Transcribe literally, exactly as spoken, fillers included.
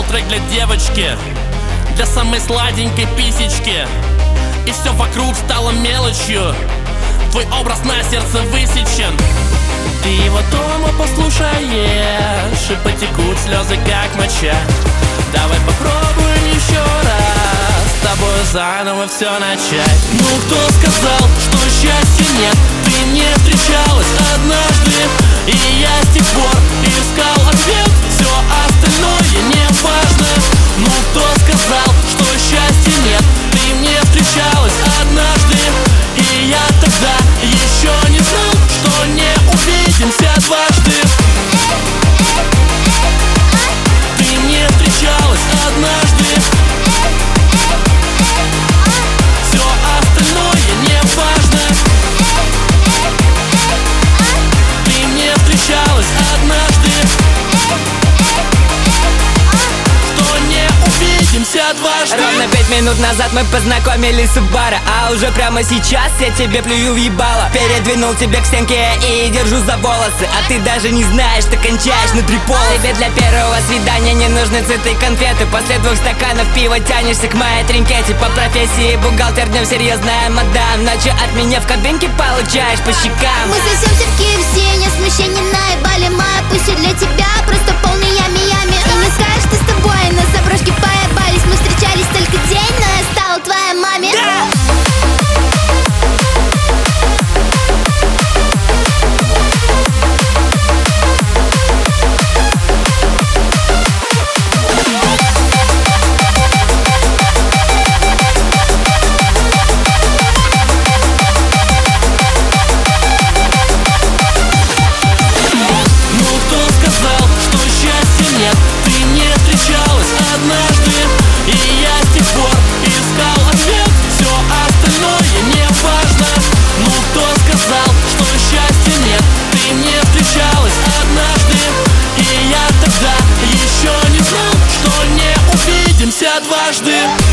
трек для девочки, для самой сладенькой писечки. И все вокруг стало мелочью, твой образ на сердце высечен. Ты его дома послушаешь, и потекут слезы как моча. Давай попробуем еще раз с тобой заново все начать. Ну кто сказал, что счастья нет? Ты не встречалась однажды, и я с тех пор искал ответ. Все остальное не важно. Ну кто сказал, что счастья нет? Ты мне встречалась однажды, и я тогда еще не знал, что не увидимся дважды. Ты мне встречалась однажды, все остальное не важно. Ты мне встречалась однажды, что не увидимся дважды. Ровно пять минут назад мы познакомились у бара, а уже прямо сейчас я тебе плюю в ебало. Передвинул тебя к стенке и держу за волосы, а ты даже не знаешь, что кончаешь на три пола. Тебе для первого свидания не нужны цветы и конфеты. После двух стаканов пива тянешься к моей тринкете. По профессии бухгалтер, днем серьезная мадам. Ночью от меня в кабинке получаешь по щекам. Мы сосемся в ки эф си, не смущение наебали. Моя пусть для тебя просто полный ями-ями. И не скажешь, ты с тобой на заброшке поебались. Мы встречались только день, но я стала твоей маме. Дважды.